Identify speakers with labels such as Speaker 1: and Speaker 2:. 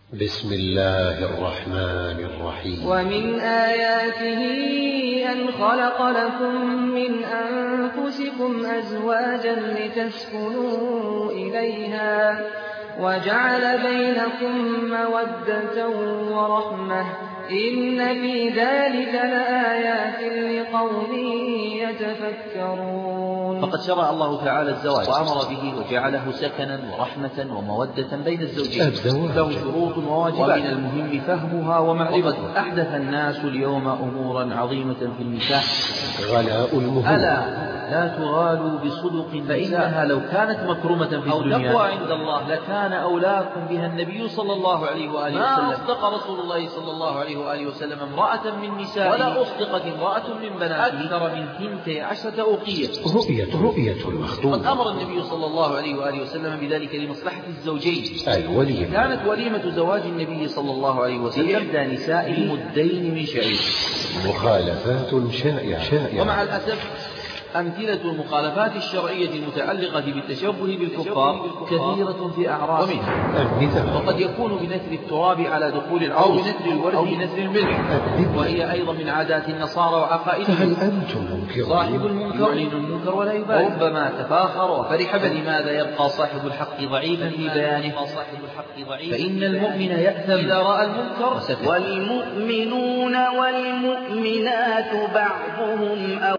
Speaker 1: بسم الله الرحمن الرحيم.
Speaker 2: ومن آياته أن خلق لكم من أنفسكم أزواجا لتسكنوا إليها وجعل بينكم مودة ورحمة إن في ذلك لآيات لقوم يتفكرون.
Speaker 3: فقد شرع الله تعالى الزواج وأمر به وجعله سكنا ورحمة ومودة بين الزوجين، له شروط وواجبات ومن المهم فهمها ومعرفتها. أحدث الناس اليوم أمورا عظيمة في النكاح،
Speaker 1: غلاء المهور.
Speaker 3: ألا لا تغالوا بصدق، فإنها لو كانت مكرمة في الدنيا تقوى عند الله لكان أولاكم بها النبي صلى الله عليه وآله وسلم. ما أصدق رسول الله صلى الله عليه وآله وسلم امرأة من نسائه ولا أصدقت امرأة من بناته أكثر من 12 أوقية.
Speaker 1: رؤية المخطوب.
Speaker 3: قد أمر النبي صلى الله عليه وآله وسلم بذلك لمصلحة الزوجين.
Speaker 1: الوليمة.
Speaker 3: كانت وليمة زواج النبي صلى الله عليه وسلم إحدى نساء المدين من شعير.
Speaker 1: مخالفات شائعة.
Speaker 3: ومع الأسف أمثلة المخالفات الشرعية المتعلقة بالتشبه بالكفار كثيرة في أعراض، ومنها وقد يكون بنثر التراب على دخول العروس بنثر الورد أو بنثر الملح، وهي أيضا من عادات النصارى وعقائدهم.
Speaker 1: فهل أنتم منكرون؟
Speaker 3: صاحب المنكر يعلن المنكر ولا يبالي، وربما تفاخر وفرح. فلماذا يبقى صاحب الحق ضعيفا في بيانه؟ فإن المؤمن يأثم إذا رأى المنكر.
Speaker 4: والمؤمنون والمؤمنات بعضهم